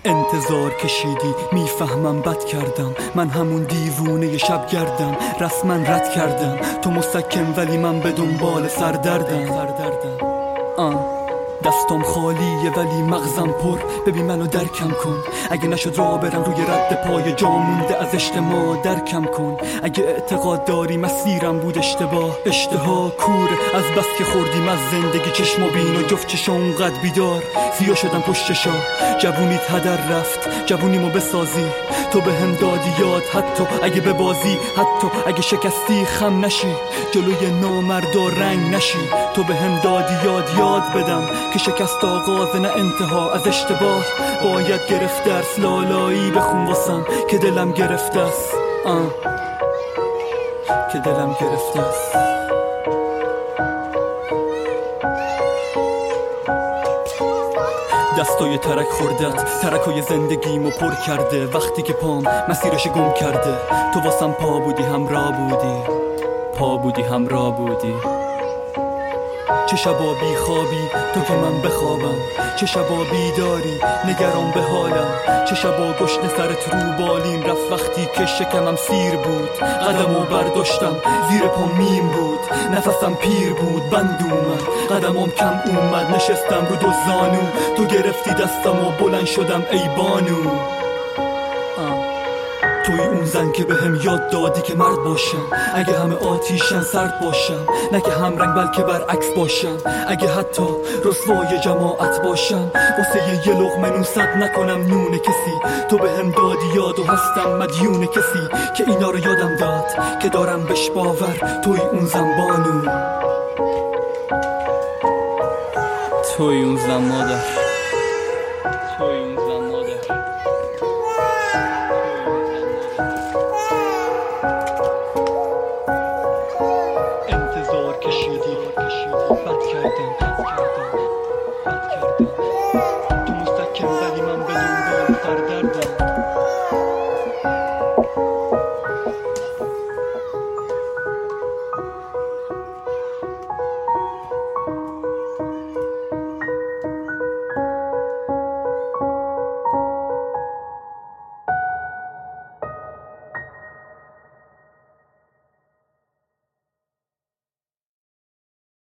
انتظار کشیدی، میفهمم بد کردم، من همون دیوونه شب گردم، رسما رد کردم، تو مسکن ولی من به دنبال سردردم. دستم خالیه ولی مغزم پر، ببین منو درکم کن، اگه نشد راه برم روی رد پای جا مونده از اجتماع درکم کن، اگه اعتقاد داری مسیرم بود اشتباه، اشتها کوره از بس که خوردیم از زندگی چشم و بین و جفت چشم اونقدر بیدار، سیاه شدم پشت شا، جوونیت هدر رفت، جوونیمو بسازی، تو به هم دادی یاد، حتی اگه به بازی، حتی اگه شکستی خم نشی، جلوی نامردا رنگ نشی، تو به هم دادی یاد بدم که شکست آغاز نه انتها، از اشتباه باید گرفت درس، لالایی بخون واسم که دلم گرفته است، که دلم گرفته است. دستای ترک خوردت، ترکای زندگیمو پر کرده، وقتی که پام مسیرش گم کرده، تو واسم پا بودی همراه بودی، پا بودی همراه بودی. چه شبا بی خوابی تو که من بخوابم، چه شبا بیداری نگران به حالم، چه شبا گشنه سرت رو بالین رفت وقتی که شکمم سیر بود، قدمو برداشتم زیر پا میم بود، نفسم پیر بود بند اومد، قدمم کم اومد، نشستم رو دو زانو، تو گرفتی دستم و بلند شدم ای بانو. توی اون زن که بهم یاد دادی که مرد باشم، اگه همه آتیشن سرد باشم، نه که هم رنگ بلکه برعکس باشم، اگه حتی رسوای جماعت باشم، واسه یه لقمه نوست نکنم نون کسی، تو بهم دادی یاد و هستم مدیون کسی که اینا رو یادم داد که دارم بهش باور، توی اون زن بانو، توی اون زن مادر.